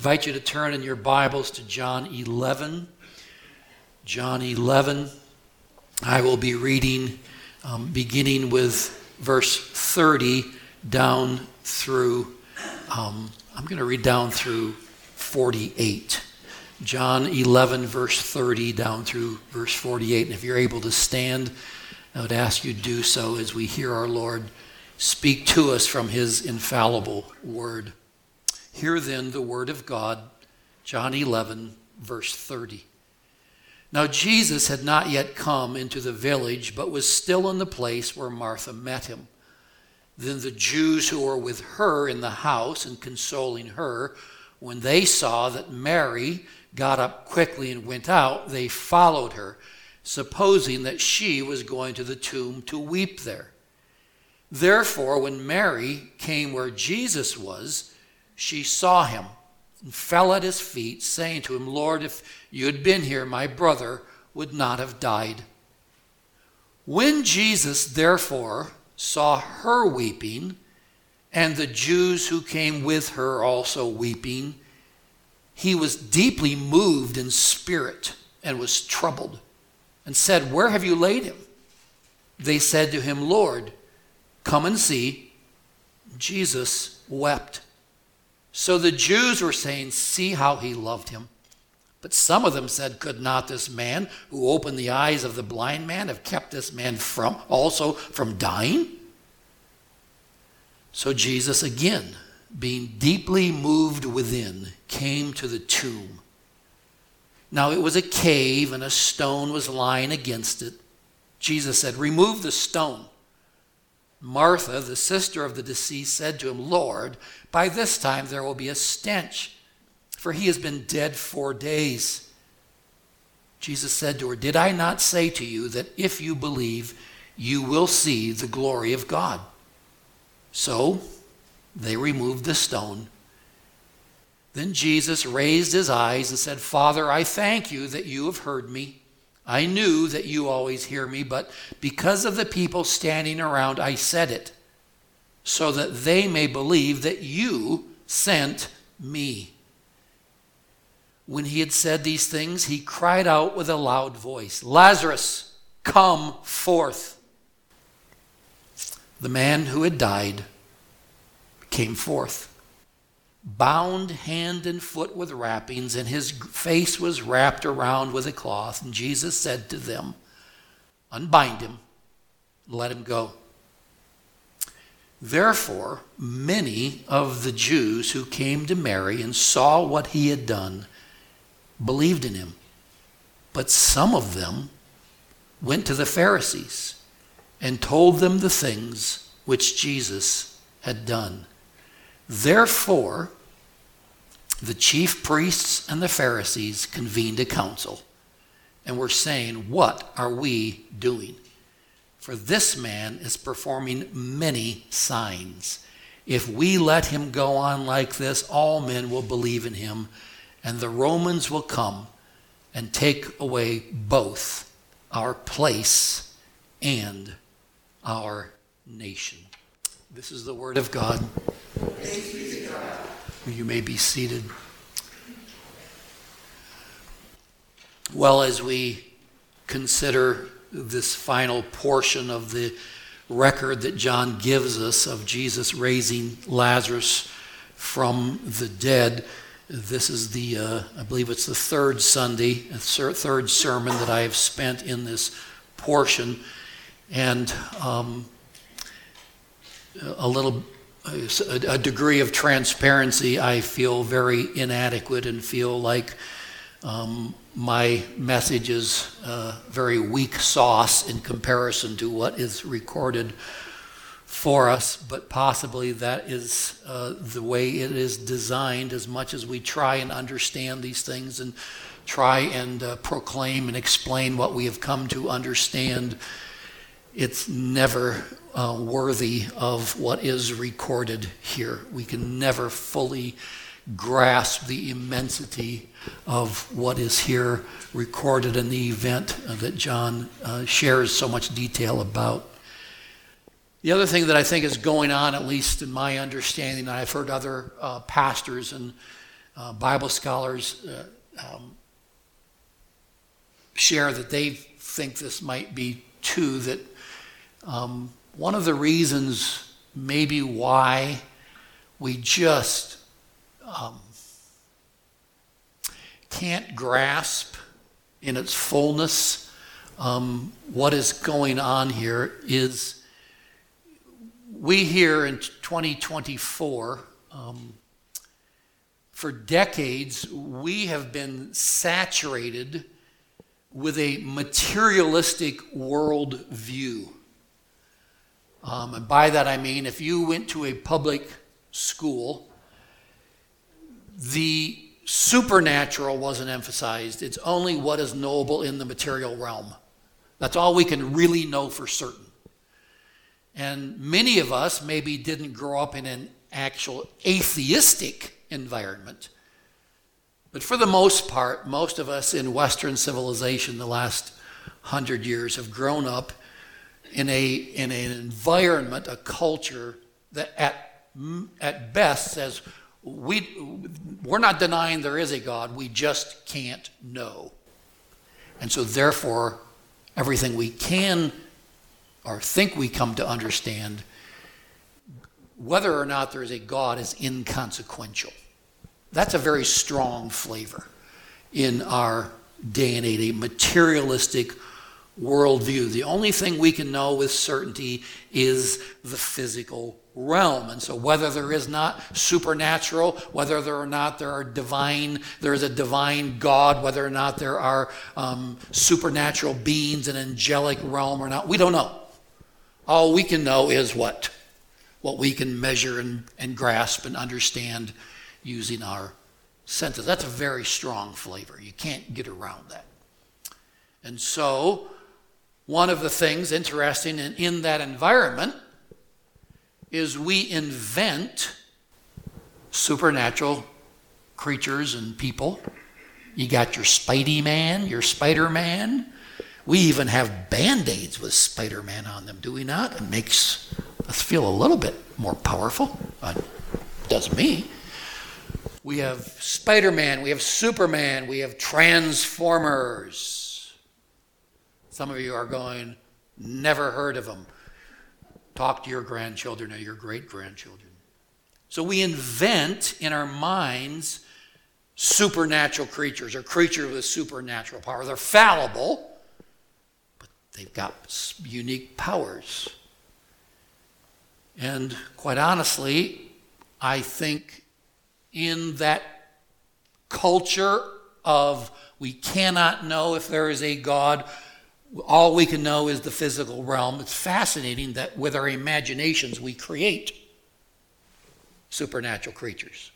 invite you to turn in your Bibles to John 11. John 11. I will be reading beginning with verse 30 down through, I'm going to read down through 48. John 11, verse 30 down through verse 48. And if you're able to stand, I would ask you to do so as we hear our Lord speak to us from his infallible word. Hear then the word of God, John 11, verse 30. Now Jesus had not yet come into the village, but was still in the place where Martha met him. Then the Jews who were with her in the house and consoling her, when they saw that Mary got up quickly and went out, they followed her, supposing that she was going to the tomb to weep there. Therefore, when Mary came where Jesus was, she saw him and fell at his feet, saying to him, Lord, if you had been here, my brother would not have died. When Jesus, therefore, saw her weeping, and the Jews who came with her also weeping, he was deeply moved in spirit and was troubled, and said, Where have you laid him? They said to him, Lord, come and see. Jesus wept. So the Jews were saying, See how he loved him. But some of them said, Could not this man who opened the eyes of the blind man have kept this man from dying? So Jesus, again, being deeply moved within, came to the tomb. Now it was a cave, and a stone was lying against it. Jesus said, Remove the stone. Martha, the sister of the deceased, said to him, Lord, by this time there will be a stench, for he has been dead 4 days. Jesus said to her, Did I not say to you that if you believe, you will see the glory of God? So they removed the stone. Then Jesus raised his eyes and said, Father, I thank you that you have heard me. I knew that you always hear me, but because of the people standing around, I said it, so that they may believe that you sent me. When he had said these things, he cried out with a loud voice, Lazarus, come forth. The man who had died came forth, bound hand and foot with wrappings, and his face was wrapped around with a cloth. And Jesus said to them, Unbind him, let him go. Therefore, many of the Jews who came to Mary and saw what he had done believed in him. But some of them went to the Pharisees and told them the things which Jesus had done. Therefore, the chief priests and the Pharisees convened a council and were saying, What are we doing? For this man is performing many signs. If we let him go on like this, all men will believe in him, and the Romans will come and take away both our place and our nation. This is the word of God. Thanks be to God. You may be seated. Well, as we consider this final portion of the record that John gives us of Jesus raising Lazarus from the dead, this is I believe it's the third Sunday, third sermon that I have spent in this portion, and a degree of transparency. I feel very inadequate and feel like my message is very weak sauce in comparison to what is recorded for us, but possibly that is the way it is designed. As much as we try and understand these things and try and proclaim and explain what we have come to understand, it's never worthy of what is recorded here. We can never fully grasp the immensity of what is here recorded in the event that John shares so much detail about. The other thing that I think is going on, at least in my understanding, I've heard other pastors and Bible scholars share that they think this might be too, that one of the reasons maybe why we just can't grasp in its fullness what is going on here is we here in 2024, for decades, we have been saturated with a materialistic world view. And by that I mean if you went to a public school, the supernatural wasn't emphasized. It's only what is knowable in the material realm. That's all we can really know for certain. And many of us maybe didn't grow up in an actual atheistic environment. But for the most part, most of us in Western civilization the last 100 years have grown up in an environment, a culture that at best says, we're not denying there is a God, we just can't know. And so therefore, everything we can or think we come to understand, whether or not there is a God, is inconsequential. That's a very strong flavor in our day and age, a materialistic worldview. The only thing we can know with certainty is the physical realm. And so whether there is not supernatural, whether there or not there is a divine God, whether or not there are supernatural beings in angelic realm or not, we don't know. All we can know is what we can measure and grasp and understand using our senses. That's a very strong flavor. You can't get around that. And so one of the things interesting in that environment is we invent supernatural creatures and people. You got your Spidey Man, your Spider-Man. We even have Band-Aids with Spider-Man on them, do we not? It makes us feel a little bit more powerful. Does me. We have Spider-Man, we have Superman, we have Transformers. Some of you are going, never heard of them. Talk to your grandchildren or your great-grandchildren. So we invent in our minds supernatural creatures or creatures with supernatural power. They're fallible, but they've got unique powers. And quite honestly, I think in that culture of we cannot know if there is a God, all we can know is the physical realm. It's fascinating that with our imaginations we create supernatural creatures.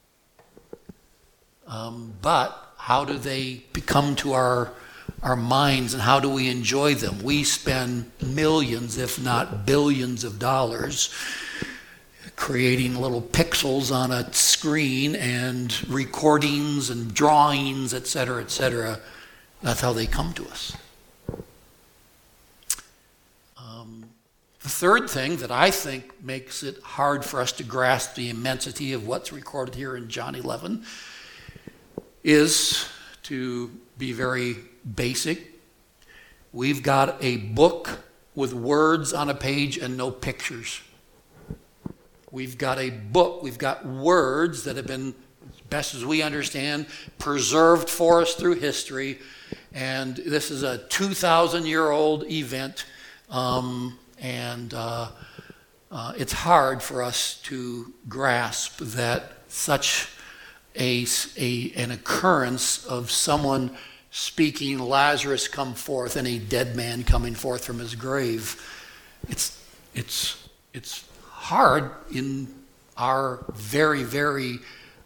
But how do they come to our minds and how do we enjoy them? We spend millions, if not billions of dollars creating little pixels on a screen and recordings and drawings, etc., etc. That's how they come to us. The third thing that I think makes it hard for us to grasp the immensity of what's recorded here in John 11 is, to be very basic, we've got a book with words on a page and no pictures. We've got a book, we've got words that have been, as best as we understand, preserved for us through history. And this is a 2,000-year-old event. It's hard for us to grasp that such an occurrence of someone speaking, Lazarus come forth, and a dead man coming forth from his grave. It's hard in our very, very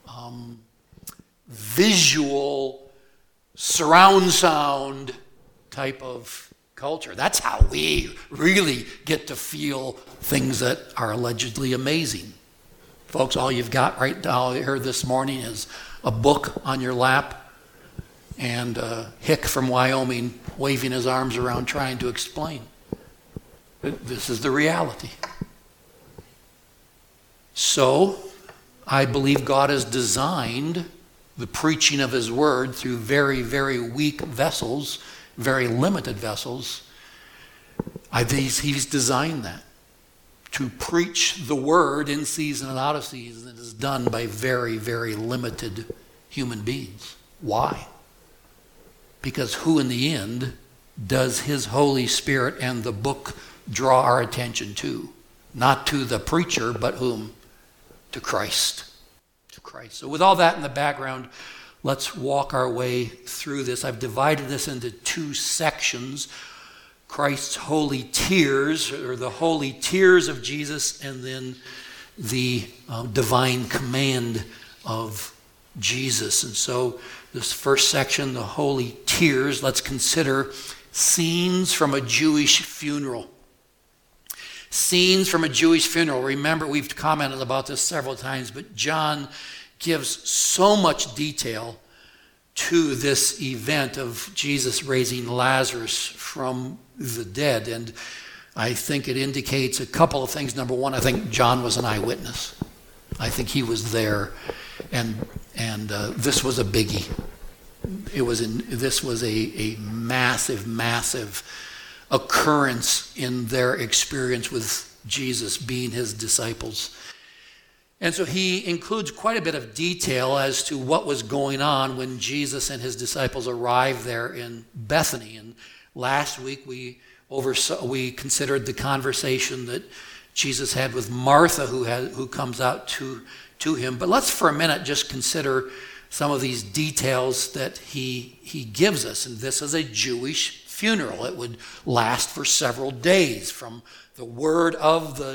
visual surround sound type of culture. That's how we really get to feel things that are allegedly amazing. Folks, all you've got right now here this morning is a book on your lap and Hick from Wyoming waving his arms around trying to explain. This is the reality. So, I believe God has designed the preaching of his word through very, very weak vessels, very limited vessels. He's designed that. To preach the word in season and out of season, it is done by very, very limited human beings. Why? Because who in the end does his Holy Spirit and the book draw our attention to? Not to the preacher, but whom? To Christ. To Christ. So with all that in the background, let's walk our way through this. I've divided this into two sections. Christ's holy tears, or the holy tears of Jesus, and then the divine command of Jesus. And so this first section, the holy tears, let's consider scenes from a Jewish funeral. Scenes from a Jewish funeral. Remember, we've commented about this several times, but John gives so much detail to this event of Jesus raising Lazarus from the dead. And I think it indicates a couple of things. Number one, I think John was an eyewitness. I think he was there, and this was a biggie. This was a massive, massive occurrence in their experience with Jesus being his disciples. And so he includes quite a bit of detail as to what was going on when Jesus and his disciples arrived there in Bethany. And last week we considered the conversation that Jesus had with Martha, who comes out to him. But let's for a minute just consider some of these details that he gives us. And this is a Jewish funeral. It would last for several days from the word of the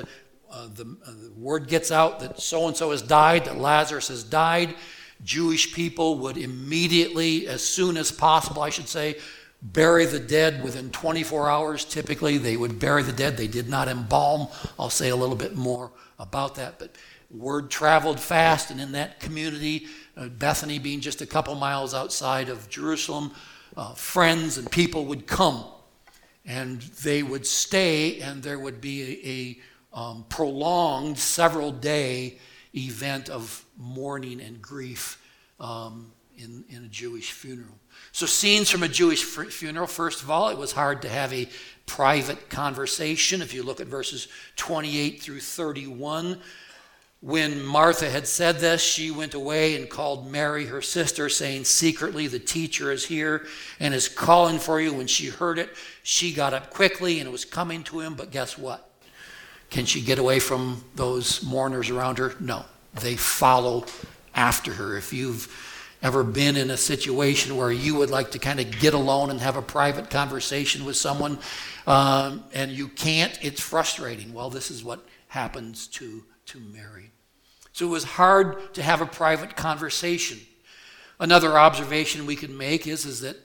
word gets out that so-and-so has died, that Lazarus has died. Jewish people would immediately, as soon as possible, I should say, bury the dead within 24 hours. Typically, they would bury the dead. They did not embalm. I'll say a little bit more about that. But word traveled fast, and in that community, Bethany being just a couple miles outside of Jerusalem, friends and people would come, and they would stay, and there would be a prolonged several-day event of mourning and grief in a Jewish funeral. So scenes from a Jewish funeral. First of all, it was hard to have a private conversation. If you look at verses 28 through 31, when Martha had said this, she went away and called Mary, her sister, saying, "Secretly, the teacher is here and is calling for you." When she heard it, she got up quickly and was coming to him. But guess what? Can she get away from those mourners around her? No. They follow after her. If you've ever been in a situation where you would like to kind of get alone and have a private conversation with someone and you can't, it's frustrating. Well, this is what happens to Mary. So it was hard to have a private conversation. Another observation we can make is that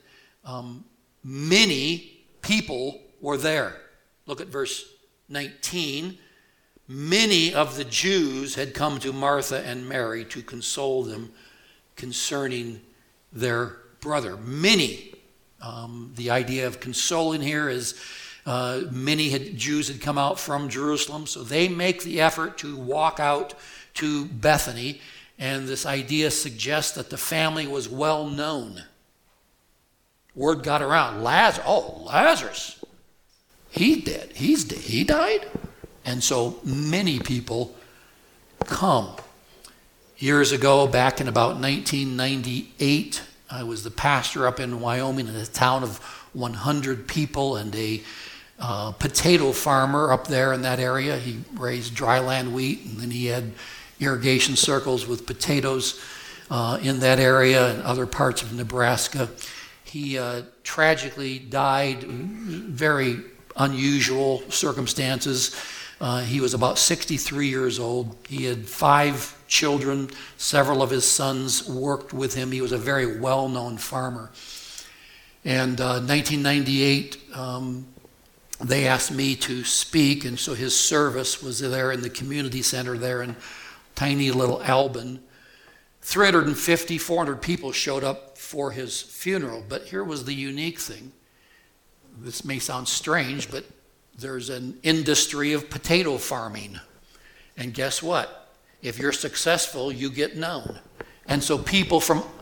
many people were there. Look at verse 19. Many of the Jews had come to Martha and Mary to console them concerning their brother. Many. The idea of consoling here is Jews had come out from Jerusalem, so they make the effort to walk out to Bethany, and this idea suggests that the family was well known. Word got around. Lazarus. He died. And so many people come. Years ago, back in about 1998, I was the pastor up in Wyoming in a town of 100 people, and a potato farmer up there in that area. He raised dryland wheat, and then he had irrigation circles with potatoes in that area and other parts of Nebraska. He tragically died, very unusual circumstances. He was about 63 years old. He had 5 children. Several of his sons worked with him. He was a very well-known farmer. And 1998, they asked me to speak, and so his service was there in the community center there in tiny little Albin. 350, 400 people showed up for his funeral. But here was the unique thing. This may sound strange, but there's an industry of potato farming. And guess what? If you're successful, you get known. And so people from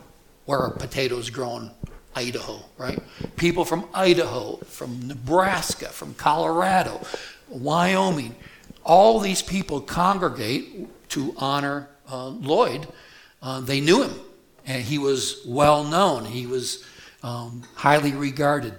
Where are potatoes grown? Idaho, right? People from Idaho, from Nebraska, from Colorado, Wyoming. All these people congregate to honor Lloyd. They knew him, and he was well known. He was highly regarded.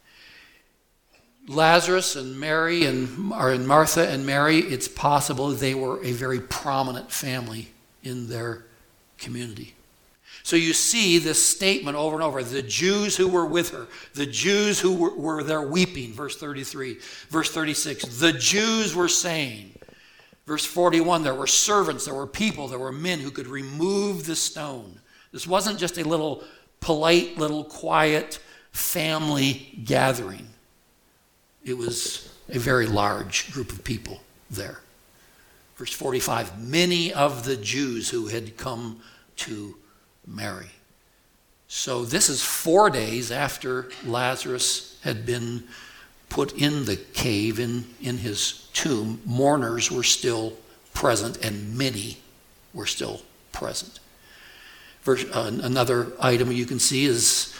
Lazarus and Mary and Martha and Mary, it's possible they were a very prominent family in their community. So you see this statement over and over. The Jews who were with her, the Jews who were there weeping, verse 33. Verse 36, the Jews were saying. Verse 41, there were servants, there were people, there were men who could remove the stone. This wasn't just a little polite, little quiet family gathering. It was a very large group of people there. Verse 45, many of the Jews who had come to Mary. So this is 4 days after Lazarus had been put in the cave, in his tomb. Mourners were still present, and many were still present. Another item you can see is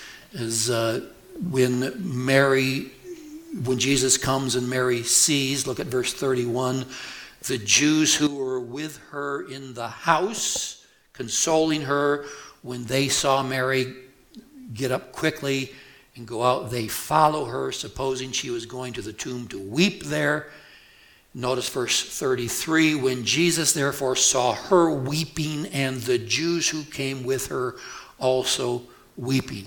when Jesus comes and Mary sees, look at verse 31, the Jews who were with her in the house, consoling her, when they saw Mary get up quickly and go out, they follow her, supposing she was going to the tomb to weep there. Notice verse 33, when Jesus therefore saw her weeping and the Jews who came with her also weeping.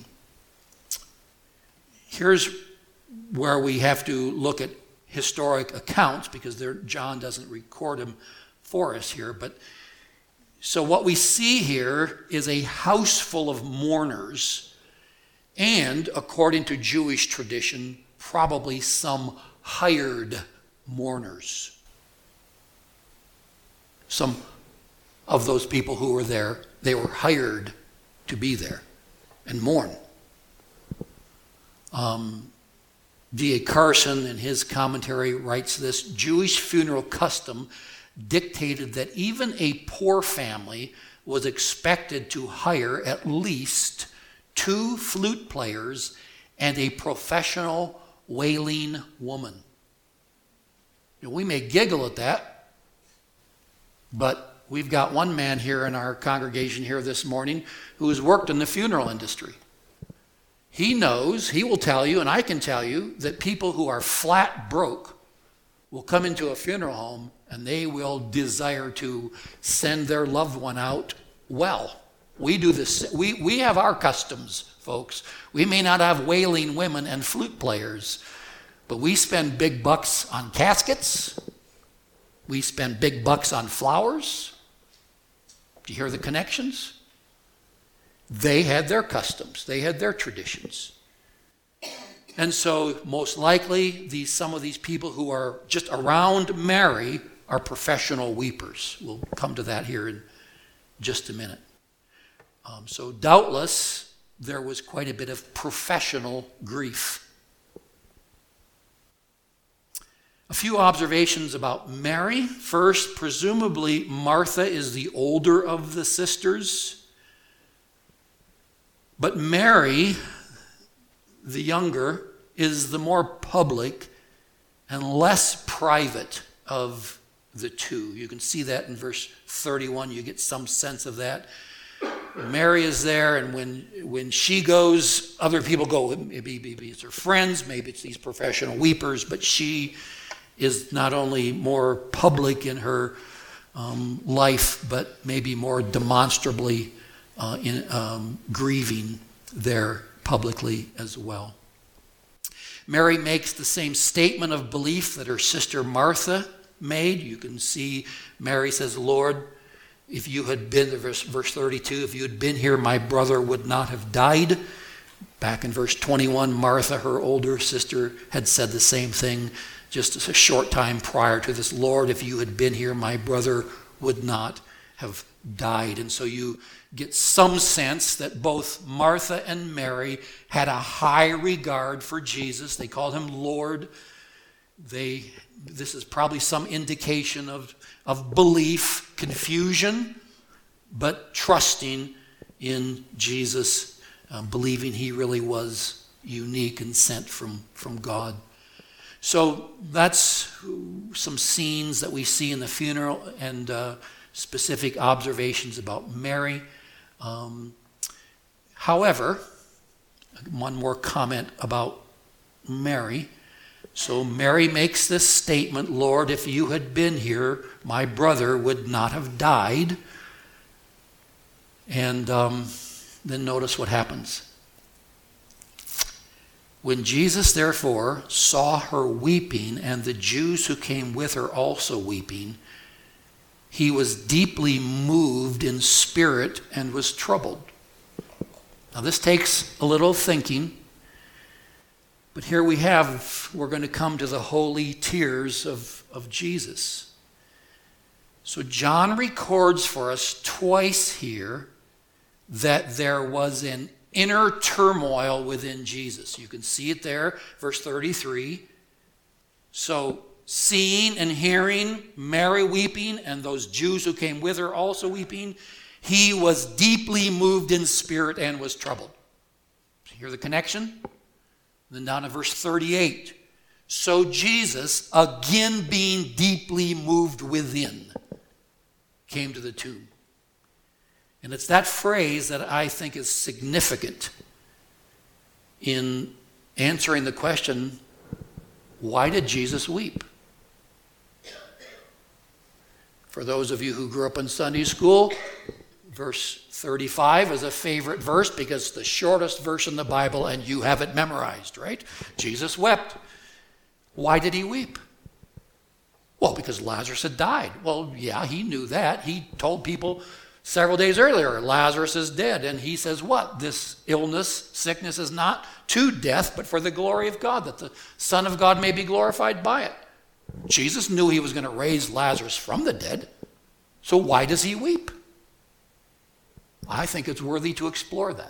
Here's where we have to look at historic accounts, because John doesn't record them for us here. But so what we see here is a house full of mourners, and according to Jewish tradition, probably some hired mourners. Some of those people who were there, they were hired to be there and mourn. D.A. Carson, in his commentary, writes this: Jewish funeral custom dictated that even a poor family was expected to hire at least 2 flute players and a professional wailing woman. Now, we may giggle at that, but we've got one man here in our congregation here this morning who has worked in the funeral industry. He knows, he will tell you, and I can tell you, that people who are flat broke will come into a funeral home and they will desire to send their loved one out well. We do this. We have our customs, folks. We may not have wailing women and flute players, but we spend big bucks on caskets. We spend big bucks on flowers. Do you hear the connections? They had their customs. They had their traditions. And so most likely some of these people who are just around Mary are professional weepers. We'll come to that here in just a minute. So doubtless there was quite a bit of professional grief. A few observations about Mary. First, presumably Martha is the older of the sisters. But Mary, the younger, is the more public and less private of the two. You can see that in verse 31. You get some sense of that. Mary is there, and when she goes, other people go. Maybe it's her friends, maybe it's these professional weepers, but she is not only more public in her life, but maybe more demonstrably grieving there publicly as well. Mary makes the same statement of belief that her sister Martha made. You can see Mary says, Lord, if you had been, verse 32, if you had been here, my brother would not have died. Back in verse 21, Martha, her older sister, had said the same thing just a short time prior to this. Lord, if you had been here, my brother would not have died. And so you get some sense that both Martha and Mary had a high regard for Jesus. They called him Lord. This is probably some indication of belief, confusion, but trusting in Jesus believing he really was unique and sent from God. So that's some scenes that we see in the funeral and specific observations about Mary. However, one more comment about Mary. So Mary makes this statement, Lord, if you had been here, my brother would not have died. And then notice what happens. When Jesus, therefore, saw her weeping, and the Jews who came with her also weeping, he was deeply moved in spirit and was troubled. Now this takes a little thinking, but here we're going to come to the holy tears of Jesus. So John records for us twice here that there was an inner turmoil within Jesus. You can see it there, verse 33. So seeing and hearing Mary weeping and those Jews who came with her also weeping, he was deeply moved in spirit and was troubled. Hear the connection? Then down to verse 38. So Jesus, again being deeply moved within, came to the tomb. And it's that phrase that I think is significant in answering the question, why did Jesus weep? For those of you who grew up in Sunday school, verse 35 is a favorite verse because it's the shortest verse in the Bible and you have it memorized, right? Jesus wept. Why did he weep? Well, because Lazarus had died. Well, yeah, he knew that. He told people several days earlier, Lazarus is dead. And he says what? This illness, sickness is not to death, but for the glory of God, that the Son of God may be glorified by it. Jesus knew he was going to raise Lazarus from the dead. So why does he weep? I think it's worthy to explore that.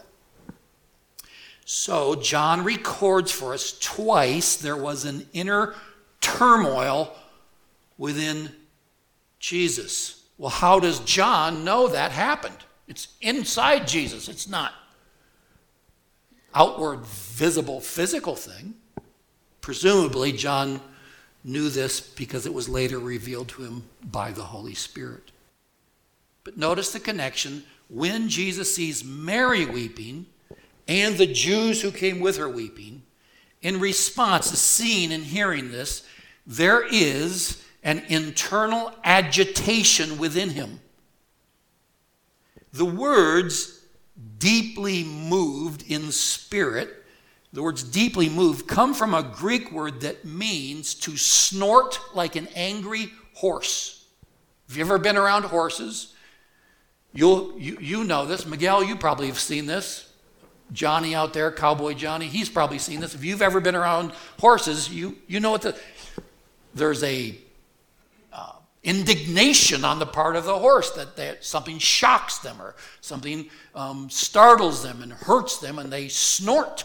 So John records for us twice there was an inner turmoil within Jesus. Well, how does John know that happened? It's inside Jesus. It's not outward, visible, physical thing. Presumably, John knew this because it was later revealed to him by the Holy Spirit. But notice the connection. When Jesus sees Mary weeping and the Jews who came with her weeping, in response to seeing and hearing this, there is an internal agitation within him. The words deeply moved in spirit, the words deeply moved, come from a Greek word that means to snort like an angry horse. Have you ever been around horses? You know this. Miguel, you probably have seen this. Johnny out there, Cowboy Johnny, he's probably seen this. If you've ever been around horses, you know what there's a indignation on the part of the horse that something shocks them or something startles them and hurts them and they snort.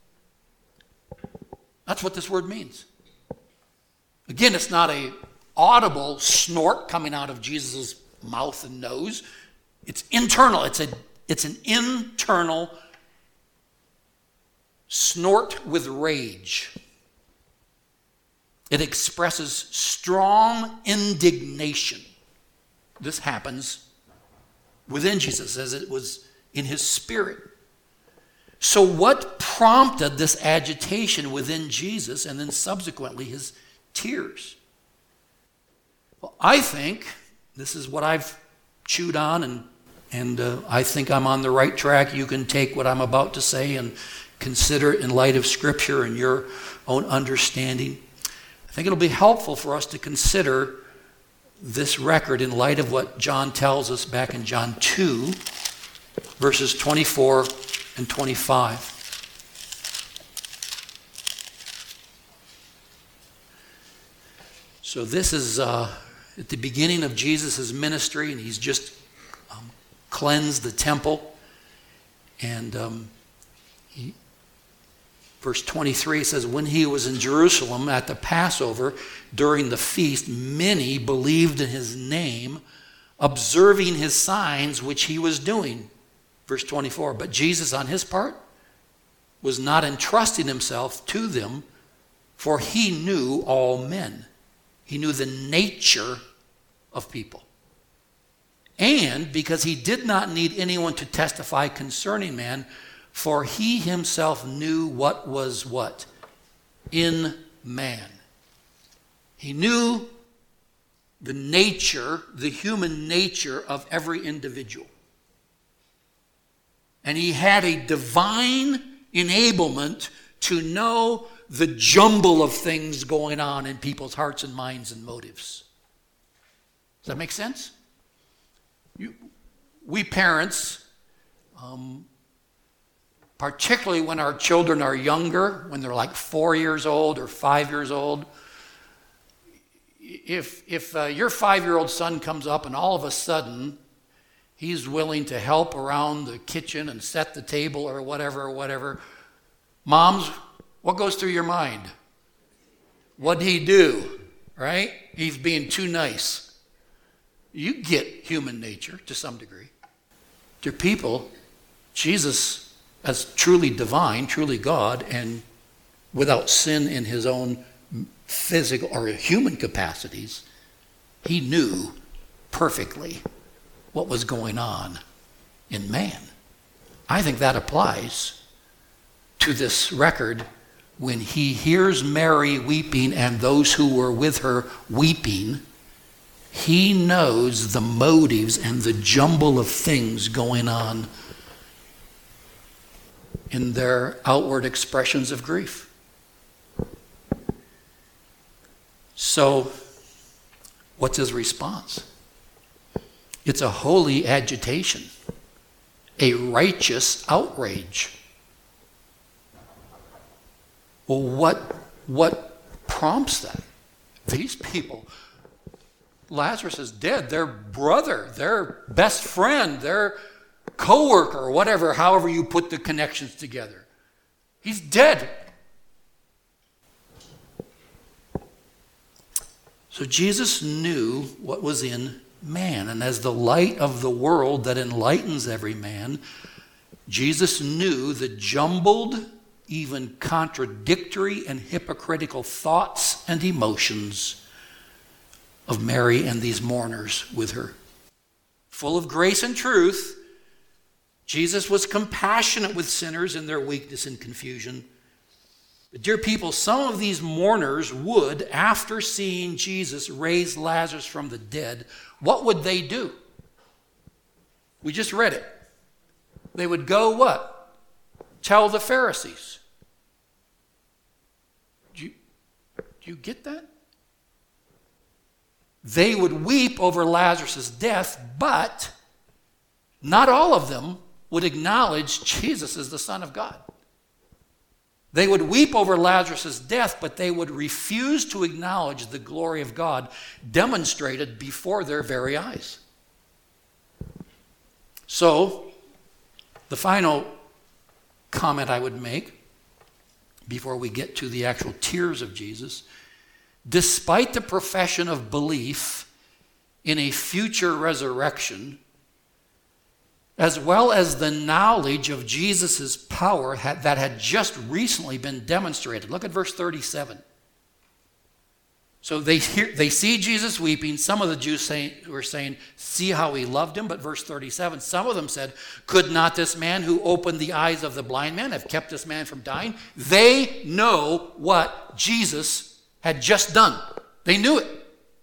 That's what this word means. Again, it's not an audible snort coming out of Jesus' mouth and nose. It's internal. It's an internal snort with rage. It expresses strong indignation. This happens within Jesus as it was in his spirit. So what prompted this agitation within Jesus and then subsequently his tears? Well, I think this is what I've chewed on and I think I'm on the right track. You can take what I'm about to say and consider it in light of Scripture and your own understanding. I think it'll be helpful for us to consider this record in light of what John tells us back in John 2, verses 24 and 25. So this is at the beginning of Jesus' ministry, and he's just cleansed the temple. And verse 23 says, when he was in Jerusalem at the Passover during the feast, many believed in his name, observing his signs which he was doing. Verse 24, but Jesus on his part was not entrusting himself to them, for he knew all men. He knew the nature of people. And because he did not need anyone to testify concerning man, for he himself knew what was what? In man. He knew the nature, the human nature of every individual. And he had a divine enablement to know the jumble of things going on in people's hearts and minds and motives. Does that make sense? We parents, particularly when our children are younger, when they're like 4 years old or 5 years old, if your 5-year-old son comes up and all of a sudden he's willing to help around the kitchen and set the table or whatever, moms, what goes through your mind? What'd he do? Right? He's being too nice. You get human nature to some degree. Dear people, Jesus, as truly divine, truly God, and without sin in his own physical or human capacities, he knew perfectly what was going on in man. I think that applies to this record when he hears Mary weeping and those who were with her weeping. He knows the motives and the jumble of things going on in their outward expressions of grief. So, what's his response? It's a holy agitation, a righteous outrage. Well, what prompts that? These people, Lazarus is dead. Their brother, their best friend, their co-worker, whatever, however you put the connections together. He's dead. So Jesus knew what was in man. And as the light of the world that enlightens every man, Jesus knew the jumbled, even contradictory and hypocritical thoughts and emotions of Mary and these mourners with her. Full of grace and truth, Jesus was compassionate with sinners in their weakness and confusion. But dear people, some of these mourners would, after seeing Jesus raise Lazarus from the dead, what would they do? We just read it. They would go what? Tell the Pharisees. Do you get that? They would weep over Lazarus' death, but not all of them would acknowledge Jesus as the Son of God. They would weep over Lazarus' death, but they would refuse to acknowledge the glory of God demonstrated before their very eyes. So, the final comment I would make before we get to the actual tears of Jesus, despite the profession of belief in a future resurrection, as well as the knowledge of Jesus' power that had just recently been demonstrated. Look at verse 37. So they see Jesus weeping. Some of the Jews were saying, see how he loved him. But verse 37, some of them said, could not this man who opened the eyes of the blind man have kept this man from dying? They know what Jesus had just done. They knew it.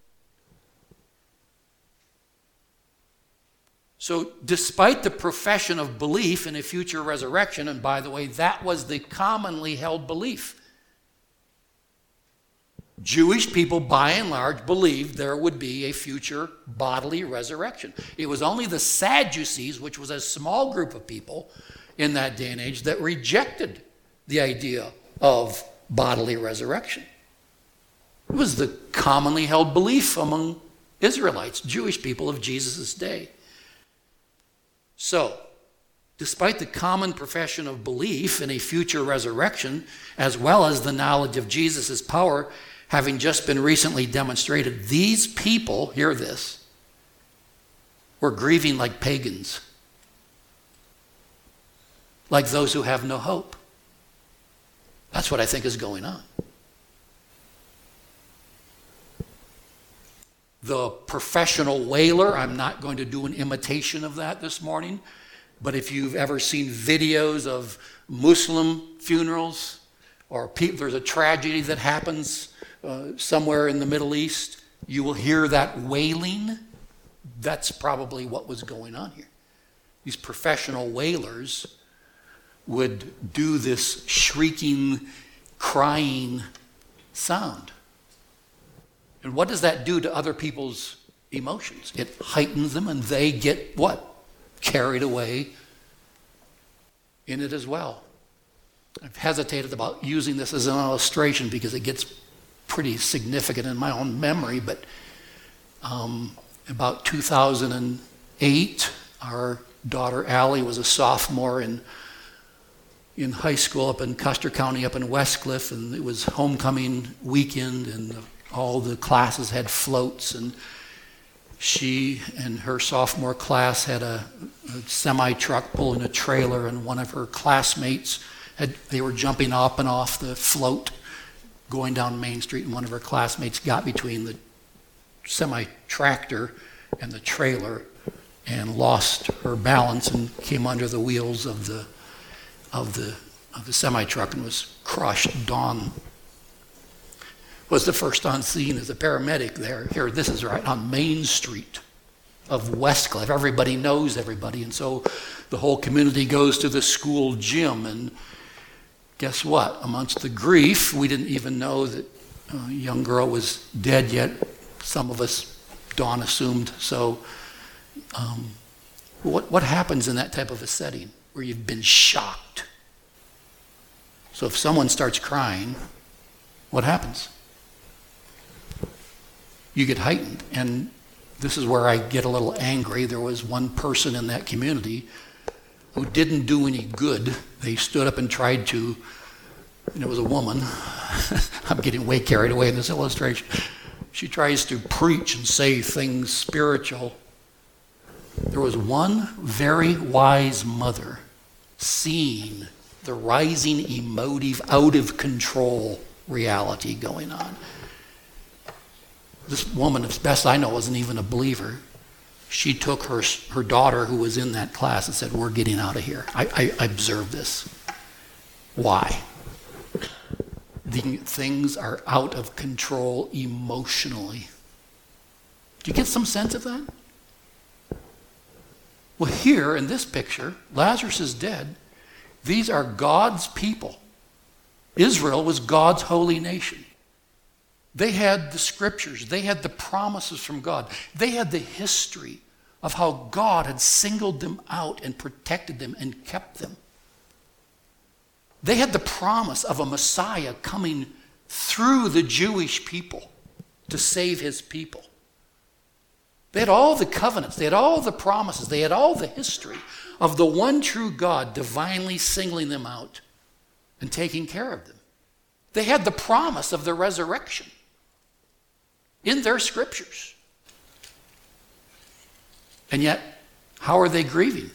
So despite the profession of belief in a future resurrection, and by the way, that was the commonly held belief. Jewish people, by and large, believed there would be a future bodily resurrection. It was only the Sadducees, which was a small group of people in that day and age, that rejected the idea of bodily resurrection. It was the commonly held belief among Israelites, Jewish people of Jesus' day. So, despite the common profession of belief in a future resurrection, as well as the knowledge of Jesus' power having just been recently demonstrated, these people, hear this, were grieving like pagans. like those who have no hope. That's what I think is going on. The professional wailer, I'm not going to do an imitation of that this morning, but if you've ever seen videos of Muslim funerals, or there's a tragedy that happens somewhere in the Middle East, you will hear that wailing. That's probably what was going on here. These professional wailers would do this shrieking, crying sound. And what does that do to other people's emotions? It heightens them, and they get what? Carried away in it as well. I've hesitated about using this as an illustration because it gets pretty significant in my own memory, but about 2008, our daughter Allie was a sophomore in high school up in Custer County, up in Westcliff, and it was homecoming weekend, and all the classes had floats, and she and her sophomore class had a semi-truck pulling a trailer, and one of her classmates they were jumping up and off the float going down Main Street, and one of her classmates got between the semi-tractor and the trailer and lost her balance and came under the wheels of the semi-truck and was crushed. Dawn was the first on scene as a paramedic there. Here, this is right on Main Street of Westcliff. Everybody knows everybody, and so the whole community goes to the school gym, and guess what? Amongst the grief, we didn't even know that a young girl was dead yet. Some of us, Dawn assumed. So what happens in that type of a setting where you've been shocked? So if someone starts crying, what happens? You get heightened. And this is where I get a little angry. There was one person in that community who didn't do any good. They stood up and tried to, and it was a woman. I'm getting way carried away in this illustration. She tries to preach and say things spiritual. There was one very wise mother seeing the rising emotive, out of control reality going on. This woman, as best I know, wasn't even a believer. She took her daughter who was in that class and said, "We're getting out of here." I observed this. Why? The things are out of control emotionally. Do you get some sense of that? Well, here in this picture, Lazarus is dead. These are God's people. Israel was God's holy nation. They had the scriptures. They had the promises from God. They had the history of how God had singled them out and protected them and kept them. They had the promise of a Messiah coming through the Jewish people to save his people. They had all the covenants. They had all the promises. They had all the history of the one true God divinely singling them out and taking care of them. They had the promise of the resurrection in their scriptures. And yet, how are they grieving?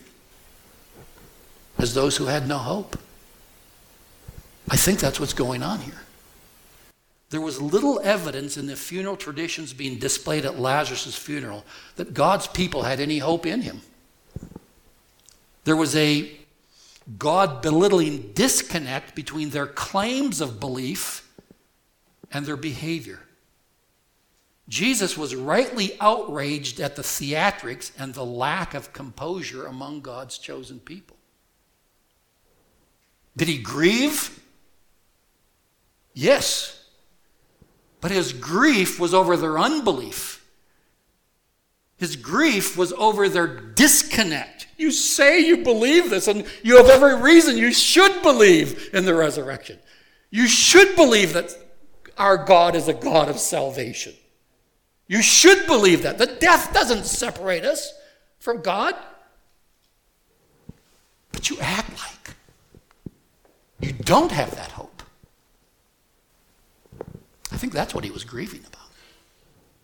As those who had no hope. I think that's what's going on here. There was little evidence in the funeral traditions being displayed at Lazarus' funeral that God's people had any hope in him. There was a God-belittling disconnect between their claims of belief and their behavior. Jesus was rightly outraged at the theatrics and the lack of composure among God's chosen people. Did he grieve? Yes. But his grief was over their unbelief. His grief was over their disconnect. You say you believe this, and you have every reason. You should believe in the resurrection. You should believe that our God is a God of salvation. You should believe that. The death doesn't separate us from God. But you act like you don't have that hope. I think that's what he was grieving about.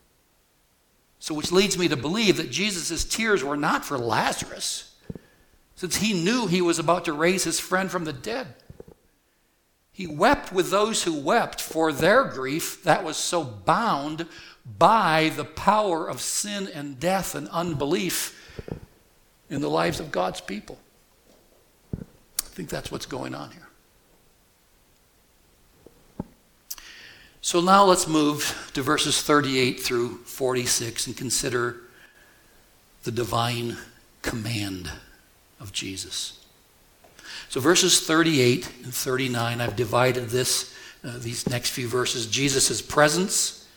So which leads me to believe that Jesus' tears were not for Lazarus. since he knew he was about to raise his friend from the dead. He wept with those who wept for their grief that was so bound by the power of sin and death and unbelief in the lives of God's people. I think that's what's going on here. So now let's move to verses 38 through 46 and consider the divine command of Jesus. So verses 38 and 39, I've divided these next few verses. Jesus' presence,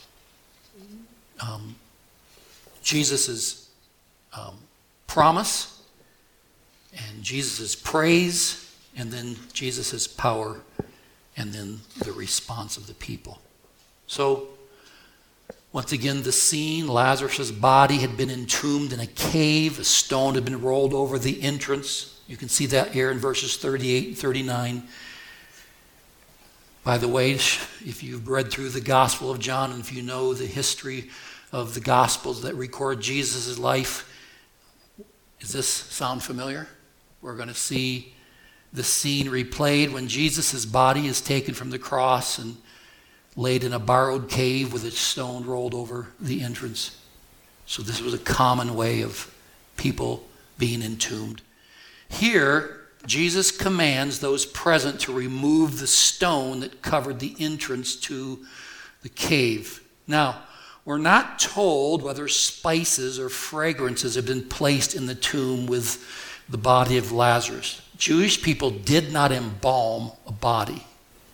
Jesus' promise, and Jesus' praise, and then Jesus' power, and then the response of the people. So, once again, the scene, Lazarus' body had been entombed in a cave. A stone had been rolled over the entrance. You can see that here in verses 38 and 39. By the way, if you've read through the Gospel of John, and if you know the history of the Gospels that record Jesus' life, does this sound familiar? We're going to see the scene replayed when Jesus' body is taken from the cross and laid in a borrowed cave with its stone rolled over the entrance. So this was a common way of people being entombed. Here, Jesus commands those present to remove the stone that covered the entrance to the cave. Now, we're not told whether spices or fragrances have been placed in the tomb with the body of Lazarus. Jewish people did not embalm a body.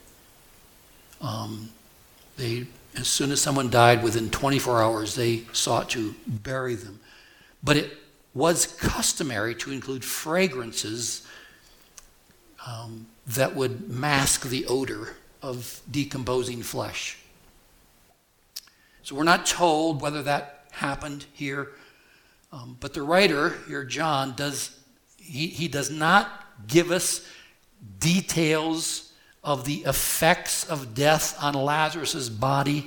As soon as someone died, within 24 hours, they sought to bury them. But it was customary to include fragrances that would mask the odor of decomposing flesh. So we're not told whether that happened here, but the writer here, John, does not give us details of the effects of death on Lazarus' body.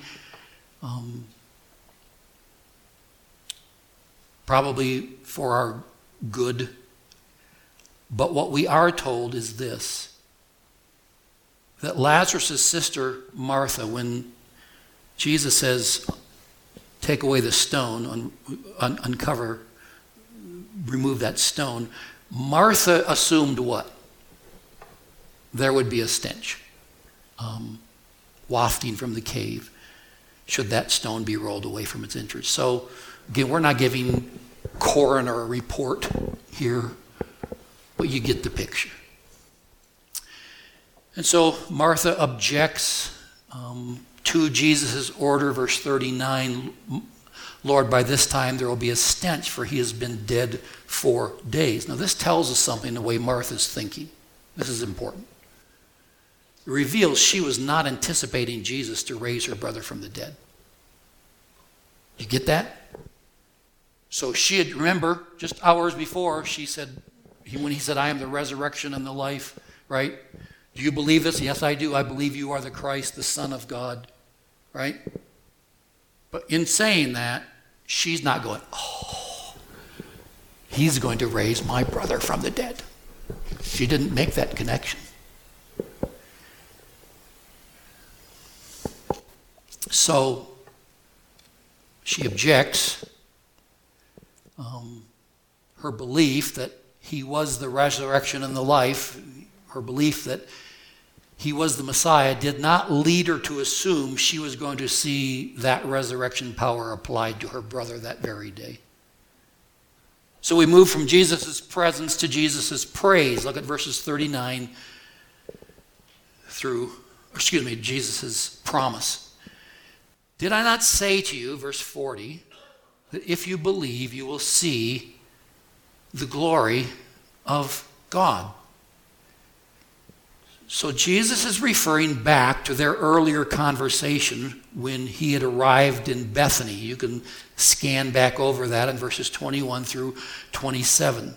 Probably for our good. But what we are told is this, that Lazarus' sister Martha, when Jesus says, take away the stone, uncover, remove that stone, Martha assumed what? There would be a stench wafting from the cave should that stone be rolled away from its entrance. So again, we're not giving coroner a report here, but you get the picture. And so Martha objects to Jesus' order, verse 39, Lord, by this time there will be a stench, for he has been dead 4 days. Now this tells us something, the way Martha's thinking. This is important. It reveals she was not anticipating Jesus to raise her brother from the dead. You get that? So she had, remember, just hours before, she said, when he said, I am the resurrection and the life, right? Do you believe this? Yes, I do. I believe you are the Christ, the Son of God, right? But in saying that, she's not going, oh, he's going to raise my brother from the dead. She didn't make that connection. So she objects. Her belief that he was the resurrection and the life, her belief that he was the Messiah, did not lead her to assume she was going to see that resurrection power applied to her brother that very day. So we move from Jesus' presence to Jesus' praise. Look at verses 39 Jesus' promise. Did I not say to you, verse 40, that if you believe, you will see the glory of God? So Jesus is referring back to their earlier conversation when he had arrived in Bethany. You can scan back over that in verses 21 through 27.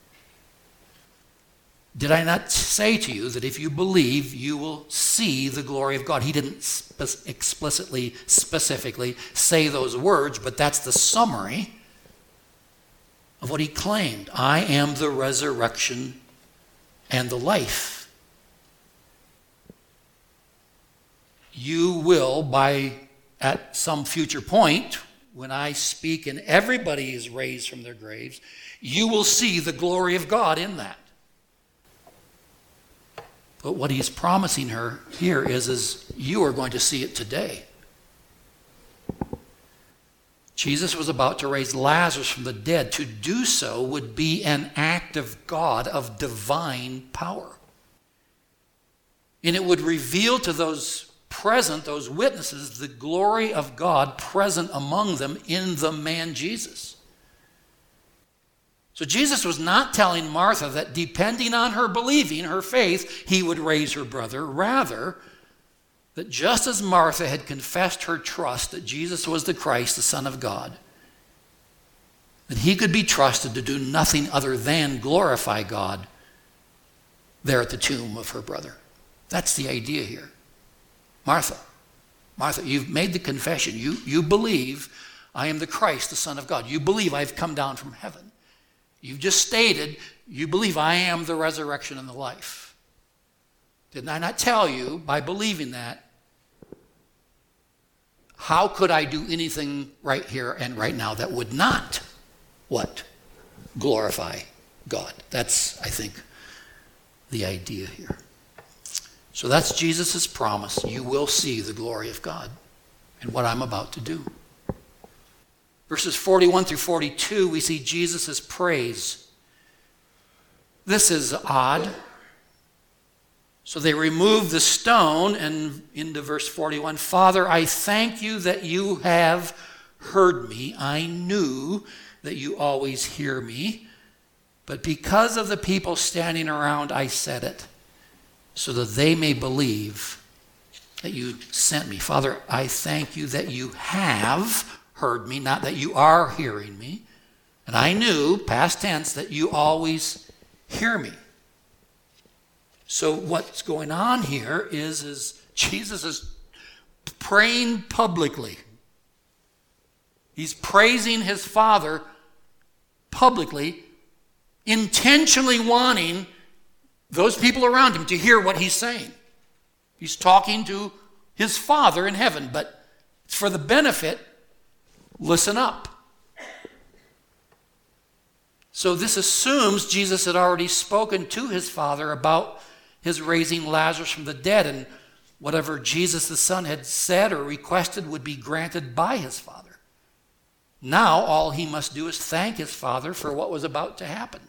Did I not say to you that if you believe, you will see the glory of God? He didn't specifically say those words, but that's the summary of what he claimed. I am the resurrection and the life. You will, at some future point, when I speak and everybody is raised from their graves, you will see the glory of God in that. But what he's promising her here is you are going to see it today. Jesus was about to raise Lazarus from the dead. To do so would be an act of God, of divine power. And it would reveal to those present, those witnesses, the glory of God present among them in the man Jesus. So Jesus was not telling Martha that depending on her believing, her faith, he would raise her brother. Rather, that just as Martha had confessed her trust that Jesus was the Christ, the Son of God, that he could be trusted to do nothing other than glorify God there at the tomb of her brother. That's the idea here. Martha, you've made the confession. You believe I am the Christ, the Son of God. You believe I've come down from heaven. You've just stated you believe I am the resurrection and the life. Didn't I not tell you, by believing that, how could I do anything right here and right now that would not, what? Glorify God. That's, I think, the idea here. So that's Jesus' promise. You will see the glory of God and what I'm about to do. Verses 41 through 42, we see Jesus' praise. This is odd. So they removed the stone, and into verse 41, Father, I thank you that you have heard me. I knew that you always hear me, but because of the people standing around, I said it, so that they may believe that you sent me. Father, I thank you that you have heard me, not that you are hearing me. And I knew, past tense, that you always hear me. So what's going on here is Jesus is praying publicly. He's praising his Father publicly, intentionally wanting those people around him to hear what he's saying. He's talking to his Father in heaven, but it's for the benefit. Listen up. So this assumes Jesus had already spoken to his Father about his raising Lazarus from the dead, and whatever Jesus the Son had said or requested would be granted by his Father. Now all he must do is thank his Father for what was about to happen.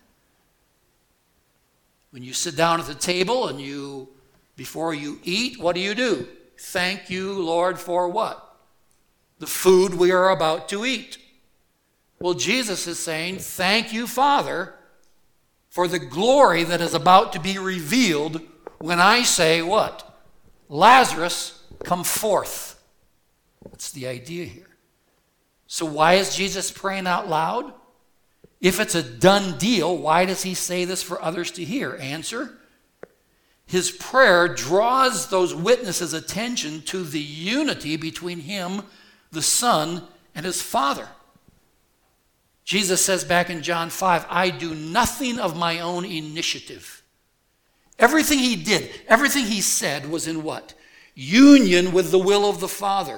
When you sit down at the table and before you eat, what do? Thank you, Lord, for what? The food we are about to eat. Well, Jesus is saying, thank you, Father, for the glory that is about to be revealed when I say what? Lazarus, come forth. That's the idea here. So why is Jesus praying out loud? If it's a done deal, why does he say this for others to hear? Answer: his prayer draws those witnesses' attention to the unity between him, the Son, and his Father. Jesus says back in John 5, I do nothing of my own initiative. Everything he did, everything he said was in what? Union with the will of the Father.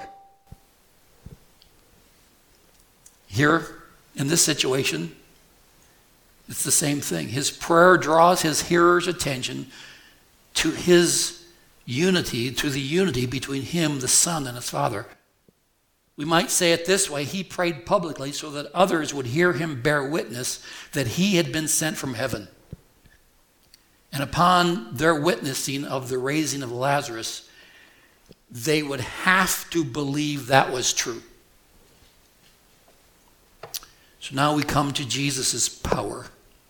Here, in this situation, it's the same thing. His prayer draws his hearers' attention to his unity, to the unity between him, the Son, and his Father. We might say it this way: he prayed publicly so that others would hear him bear witness that he had been sent from heaven. And upon their witnessing of the raising of Lazarus, they would have to believe that was true. So now we come to Jesus' power.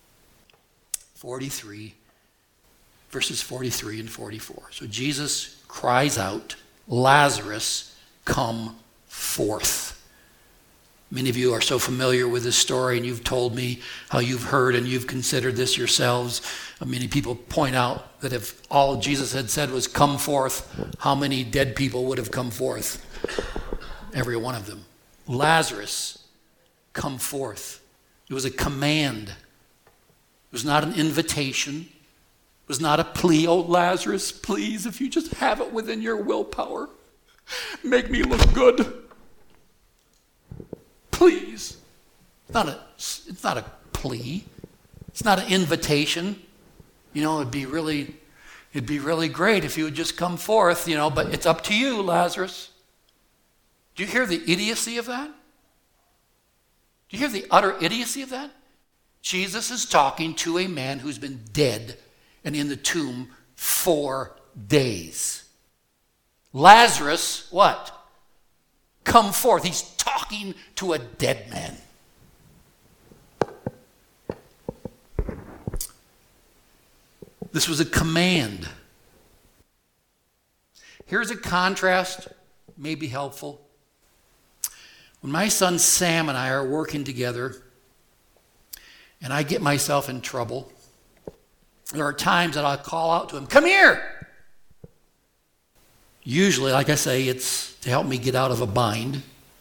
43, verses 43 and 44. So Jesus cries out, Lazarus, come forth. Many of you are so familiar with this story, and you've told me how you've heard and you've considered this yourselves. Many people point out that if all Jesus had said was come forth, how many dead people would have come forth? Every one of them. Lazarus, come forth. It was a command. It was not an invitation. It was not a plea. Oh, Lazarus, please, if you just have it within your willpower, make me look good. Please. It's not a plea. It's not an invitation. It'd be really great if you would just come forth, but it's up to you, Lazarus. Do you hear the idiocy of that? Do you hear the utter idiocy of that? Jesus is talking to a man who's been dead and in the tomb 4 days. Lazarus, what? Come forth. He's talking to a dead man. This was a command. Here's a contrast, may be helpful. When my son Sam and I are working together, and I get myself in trouble, there are times that I'll call out to him, "Come here!" Usually, like I say, it's to help me get out of a bind.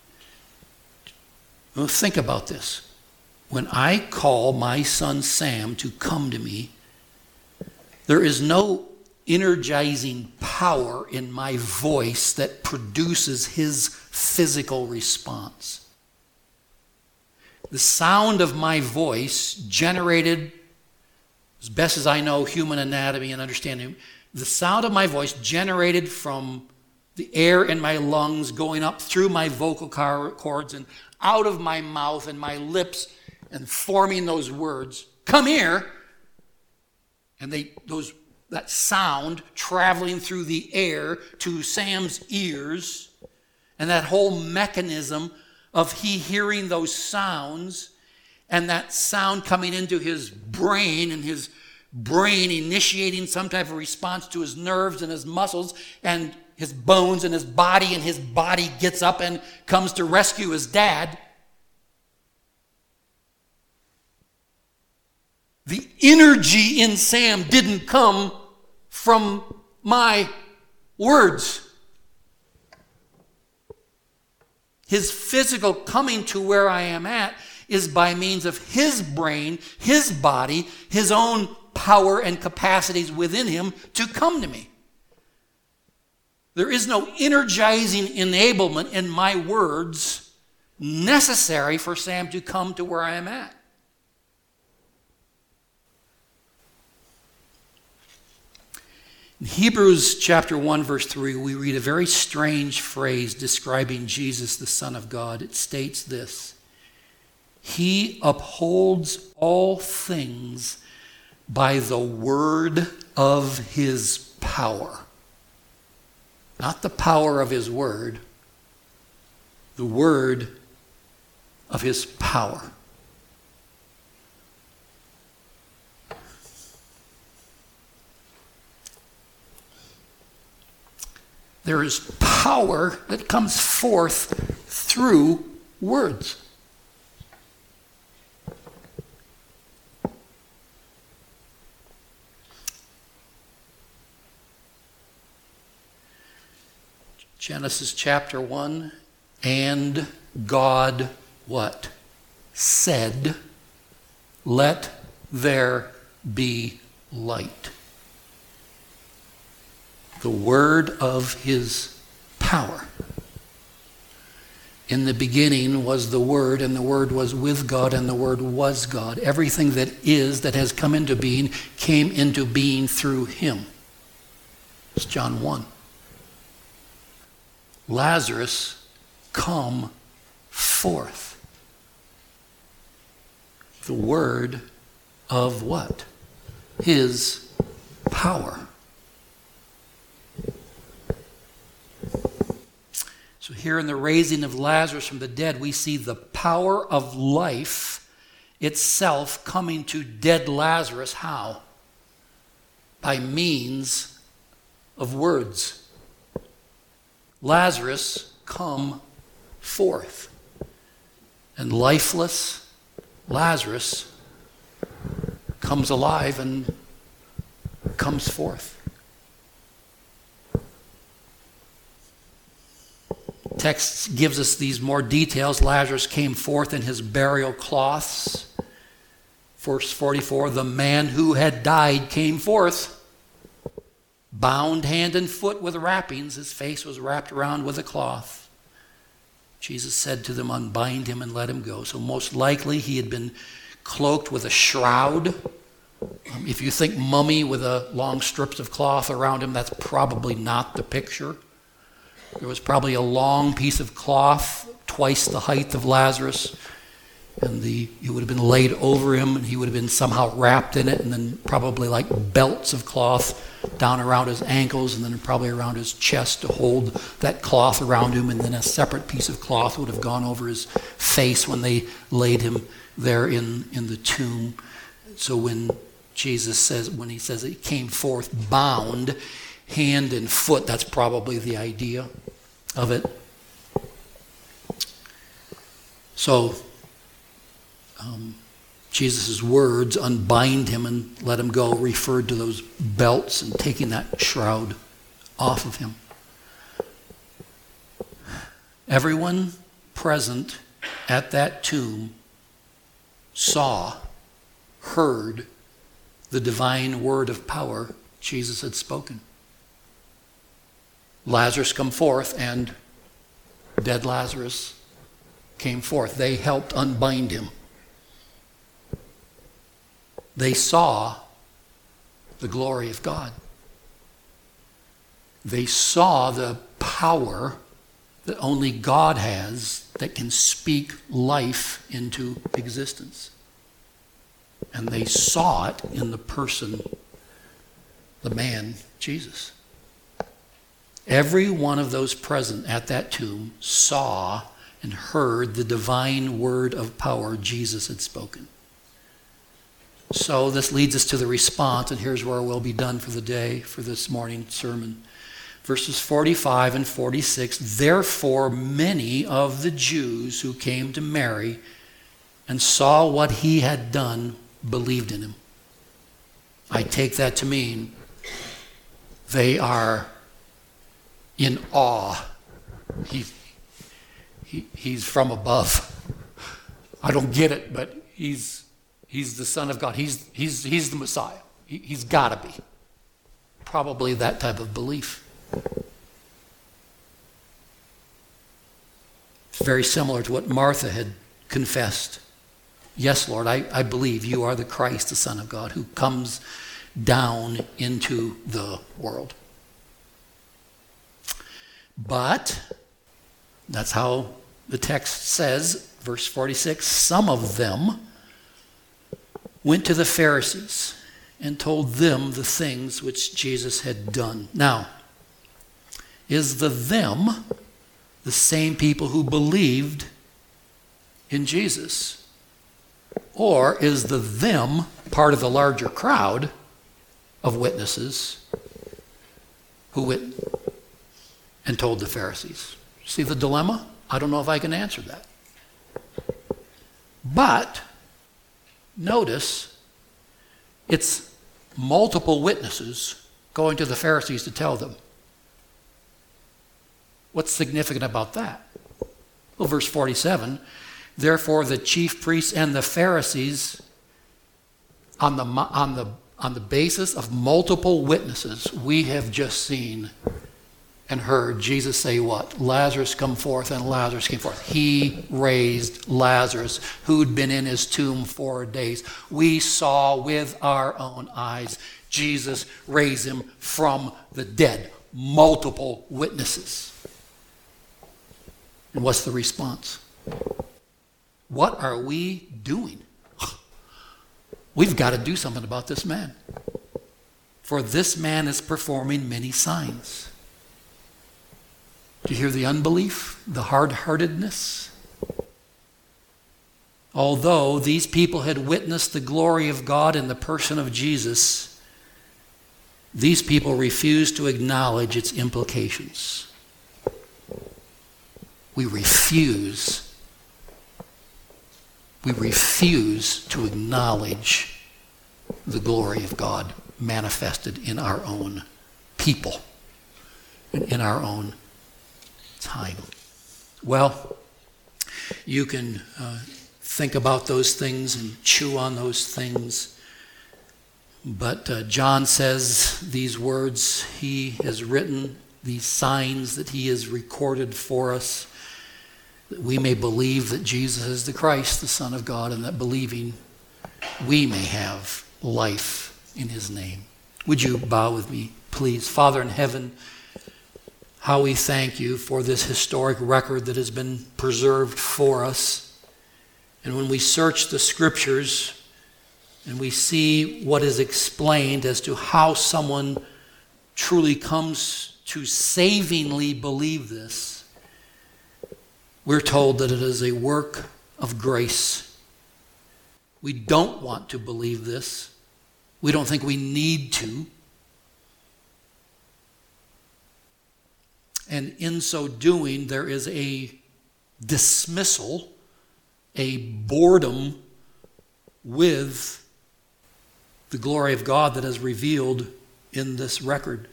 Well, think about this. When I call my son Sam to come to me, there is no energizing power in my voice that produces his physical response. The sound of my voice generated, as best as I know human anatomy and understanding, the sound of my voice generated from the air in my lungs going up through my vocal cords and out of my mouth and my lips and forming those words, "Come here," and that sound traveling through the air to Sam's ears, and that whole mechanism of he hearing those sounds and that sound coming into his brain and his brain initiating some type of response to his nerves and his muscles and his bones and his body gets up and comes to rescue his dad. The energy in Sam didn't come from my words. His physical coming to where I am at is by means of his brain, his body, his own power and capacities within him to come to me. There is no energizing enablement in my words necessary for Sam to come to where I am at. In Hebrews chapter 1, verse 3, we read a very strange phrase describing Jesus, the Son of God. It states this: He upholds all things by the word of his power. Not the power of his word, the word of his power. There is power that comes forth through words. Genesis chapter 1, and God what? Said, let there be light. The word of his power. In the beginning was the Word, and the Word was with God, and the Word was God. Everything that is, that has come into being, came into being through him. It's John 1. Lazarus, come forth. The word of what? His power. So here in the raising of Lazarus from the dead, we see the power of life itself coming to dead Lazarus. How? By means of words. Lazarus, come forth. And lifeless Lazarus comes alive and comes forth. Text gives us these more details. Lazarus came forth in his burial cloths. Verse 44, the man who had died came forth, bound hand and foot with wrappings. His face was wrapped around with a cloth. Jesus said to them, unbind him and let him go. So most likely he had been cloaked with a shroud. If you think mummy with long strips of cloth around him, that's probably not the picture. There was probably a long piece of cloth, twice the height of Lazarus, and it would have been laid over him, and he would have been somehow wrapped in it, and then probably like belts of cloth down around his ankles, and then probably around his chest to hold that cloth around him, and then a separate piece of cloth would have gone over his face when they laid him there in the tomb. So when Jesus says, when he says he came forth bound, hand and foot, that's probably the idea of it. So Jesus' words, unbind him and let him go, referred to those belts and taking that shroud off of him. Everyone present at that tomb saw, heard the divine word of power Jesus had spoken. Lazarus come forth, and dead Lazarus came forth. They helped unbind him. They saw the glory of God. They saw the power that only God has that can speak life into existence. And they saw it in the person, the man, Jesus. Every one of those present at that tomb saw and heard the divine word of power Jesus had spoken. So this leads us to the response, and here's where we'll be done for the day, for this morning's sermon. Verses 45 and 46, therefore many of the Jews who came to Mary and saw what he had done believed in him. I take that to mean they are in awe. He's from above. I don't get it, but he's the Son of God. He's the Messiah. He's got to be. Probably that type of belief. It's very similar to what Martha had confessed. Yes, Lord, I believe you are the Christ, the Son of God, who comes down into the world. But, that's how the text says, verse 46, some of them went to the Pharisees and told them the things which Jesus had done. Now, is the them the same people who believed in Jesus? Or is the them part of the larger crowd of witnesses who went and told the Pharisees? See the dilemma? I don't know if I can answer that. But notice it's multiple witnesses going to the Pharisees to tell them. What's significant about that? Well, verse 47, therefore the chief priests and the Pharisees, on the basis of multiple witnesses, we have just seen and heard Jesus say what? Lazarus come forth, and Lazarus came forth. He raised Lazarus, who'd been in his tomb 4 days. We saw with our own eyes Jesus raise him from the dead. Multiple witnesses. And what's the response? What are we doing? We've got to do something about this man. For this man is performing many signs. Do you hear the unbelief, the hard-heartedness? Although these people had witnessed the glory of God in the person of Jesus, these people refused to acknowledge its implications. We refuse to acknowledge the glory of God manifested in our own people and in our own time. Well, you can think about those things and chew on those things. But John says these words he has written, these signs that he has recorded for us, that we may believe that Jesus is the Christ, the Son of God, and that believing we may have life in his name. Would you bow with me, please? Father in heaven, how we thank you for this historic record that has been preserved for us. And when we search the scriptures and we see what is explained as to how someone truly comes to savingly believe this, we're told that it is a work of grace. We don't want to believe this. We don't think we need to. And in so doing, there is a dismissal, a boredom with the glory of God that is revealed in this record.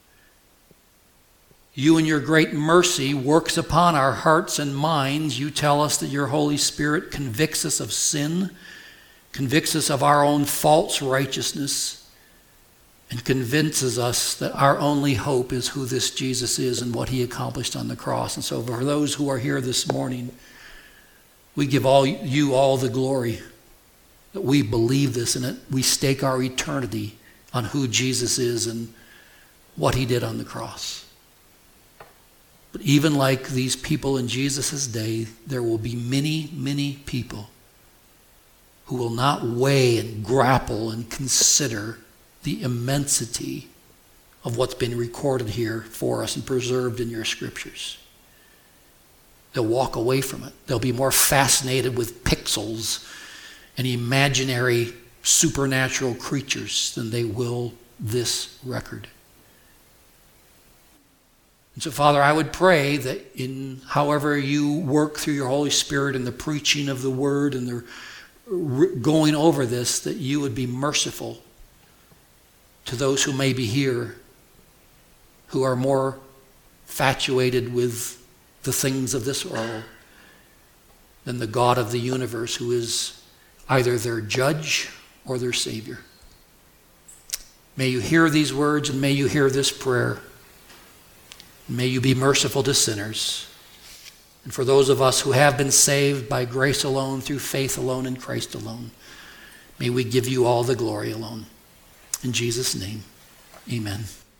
You in your great mercy works upon our hearts and minds. You tell us that your Holy Spirit convicts us of sin, convicts us of our own false righteousness, and convinces us that our only hope is who this Jesus is and what he accomplished on the cross. And so for those who are here this morning, we give you all the glory that we believe this and that we stake our eternity on who Jesus is and what he did on the cross. But even like these people in Jesus' day, there will be many, many people who will not weigh and grapple and consider the immensity of what's been recorded here for us and preserved in your scriptures. They'll walk away from it. They'll be more fascinated with pixels and imaginary supernatural creatures than they will this record. And so, Father, I would pray that in however you work through your Holy Spirit and the preaching of the word and the going over this, that you would be merciful to those who may be here who are more infatuated with the things of this world than the God of the universe, who is either their judge or their Savior. May you hear these words and may you hear this prayer. May you be merciful to sinners. And for those of us who have been saved by grace alone, through faith alone, in Christ alone, may we give you all the glory alone. In Jesus' name, amen.